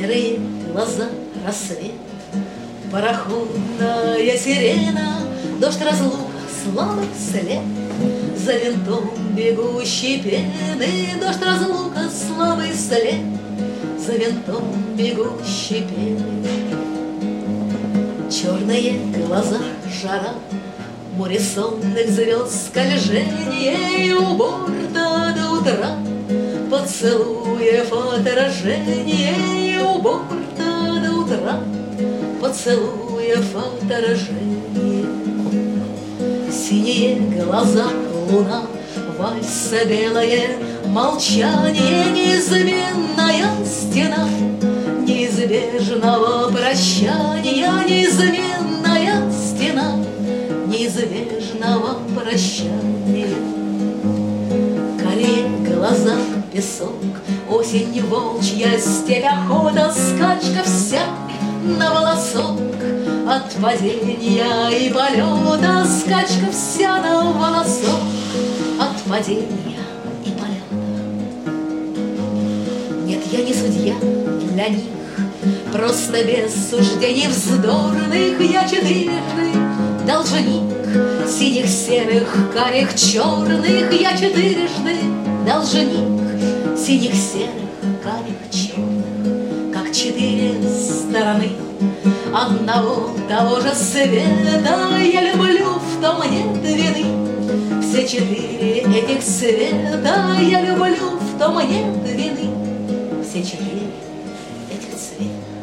Серые глаза, рассвет, пароходная сирена, дождь разлука, слабый след, за винтом бегущей пены, дождь разлука, слабый след, за винтом бегущей пены. Черные глаза, жара, море сонных звезд, скольжение у борта до утра, поцелуев отражение у борта до утра, поцелуев отражение. Синие глаза, луна, вальс белое, молчание, неизменная стена неизбежного прощания, неизменная стена неизбежного прощания. Карие глаза, песок, осень волчья, степь, охота, скачка вся на волосок, от падения и полета, скачка вся на волосок, от падения и полета. Нет, я не судья для них, просто без суждений вздорных, я четырежды должник синих, серых, карих, черных, я четырежды должник синих, серых, карих, черных, как четыре стороны одного того же света. Я люблю, в том нет вины, все четыре этих цвета. Я люблю, в том нет вины, все четыре этих цвета.